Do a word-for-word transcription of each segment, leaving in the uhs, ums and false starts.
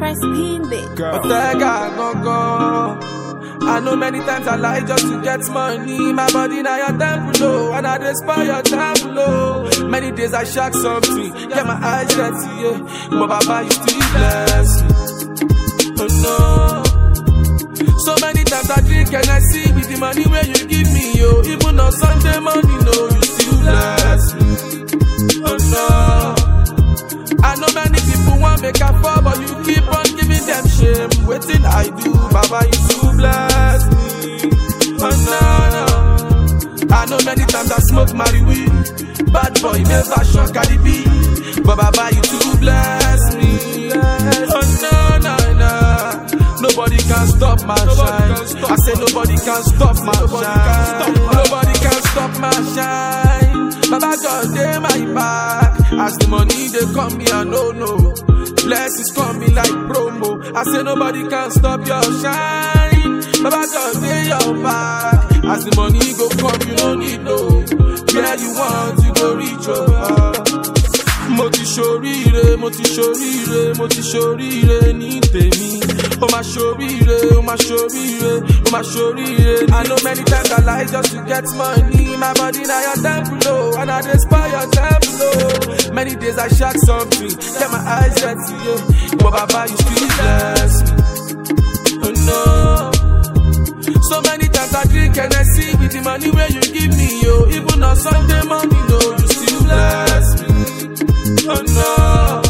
Crispy But that guy gon' go. I know many times I lie just to get money. My body now your temple low, and I despair your temple low. Many days I shock something, get my eyes dirty, yeah. But Baba, you still bless me. Oh no. So many times I drink and I see with the money where you give me, yo. Even on Sunday morning, no, you still bless me. Oh no. I know many people want make a fall, but you keep on giving them shame. Waiting I do, Baba, you still bless me. Oh no, no. I know many times I smoke marijuana, bad boy never shock Cardi B, but Baba, you still bless me. Oh no, no, no. Nobody can stop my shine. I say nobody can stop my shine. Nobody can stop my shine. Baba God, they my back. As the money they come me, I know no. Blessings come me like promo. I say nobody can stop your shine. Baba God, they your back. As the money go come, you don't need no. Where you want, you go reach your. Moti shorire, moti shorire, moti shorire ni temi. Oh my shorire, oh my shorire, oh my shorire. I know many times I lie just to get money. My body now your temple low, and I despair your temple low. Many days I shock something, get my eyes dirty, yeah. But Baba, you still bless me. Oh no. So many times I drink and I see with the money where you give me, yo. Even on Sunday morning, no, you still bless me. Oh no.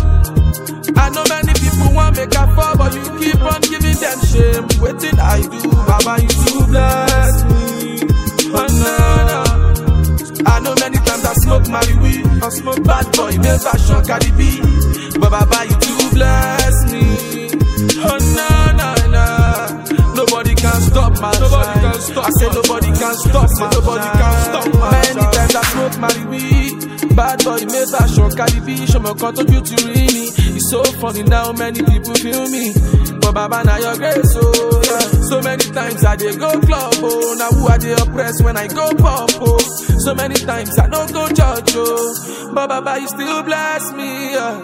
I know many people want make a fall, but you keep on giving them shame. Waiting I do, Baba, you still bless me. Oh no, no. I know many times I smoke marijuana, I smoke bad boy, never shock Cardi B, but Baba, you still bless me. Oh no, no, no. Nobody can stop my nobody shine. Can stop I say nobody can stop my nobody shine. Can stop my many shine. Times I smoke marijuana, bad boy, never shock Cardi B, show me cut of you to really. It's so funny now, many people feel me, but Baba, now your grace, oh yeah. So many times I dey go club, oh. Now who I dey oppress when I go pop, oh. So many times I don't go church, oh. But Baba, you still bless me, yeah.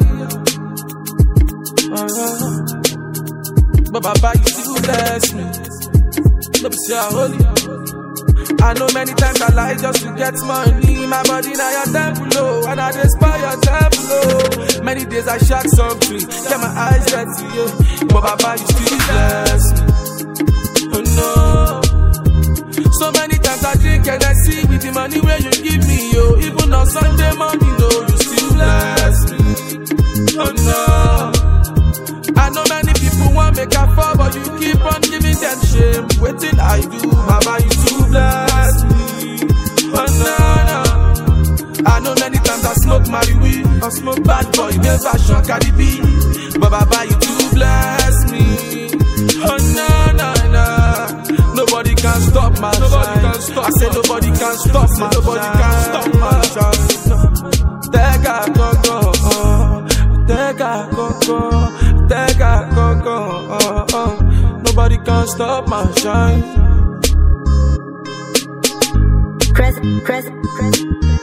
Uh-huh. But Baba, you still bless me. Let me see how holy. I know many times I lie just to get money. My body now your temple low, and I despair your temple low. Many days I shock something, get my eyes dirty, yeah. But Baba, you still bless me. Oh no. So many times I drink and I see with the money where you give me, yo. Even on Sunday morning, no, you still bless me. Oh no. I know many people want make a fall, but you keep on giving them shame. Waiting I do, Baba, you still bless me. Oh no, no. I know many times I smoke marijuana, I smoke bad boy, never shock Cardi B, but Baba, you still bless me. Oh no, no, no. Nobody can stop my nobody shine. Can stop I say nobody can stop my nobody shine. Can stop my shine. Take a go go, oh. Take a go go. Take a go go, oh, oh. Nobody can stop my shine. Press, press, press.